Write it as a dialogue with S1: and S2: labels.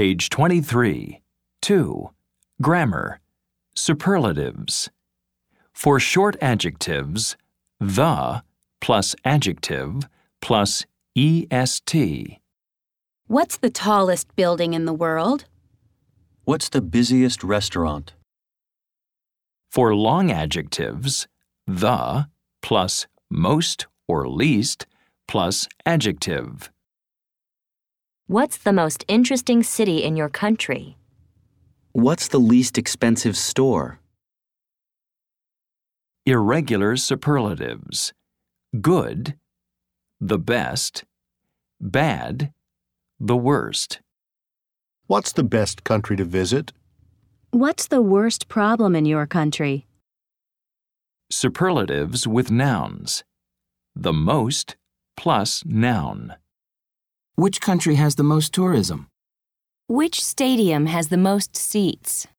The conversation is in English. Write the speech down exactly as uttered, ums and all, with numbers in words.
S1: Page twenty-three. two. Grammar. Superlatives. For short adjectives, the plus adjective plus est.
S2: What's the tallest building in the world?
S3: What's the busiest restaurant?
S1: For long adjectives, the plus most or least plus adjective.
S4: What's the most interesting city in your country?
S3: What's the least expensive store?
S1: Irregular superlatives. Good, the best, bad, the worst.
S5: What's the best country to visit?
S2: What's the worst problem in your country?
S1: Superlatives with nouns. The most plus noun.
S6: Which country has the most tourism?
S4: Which stadium has the most seats?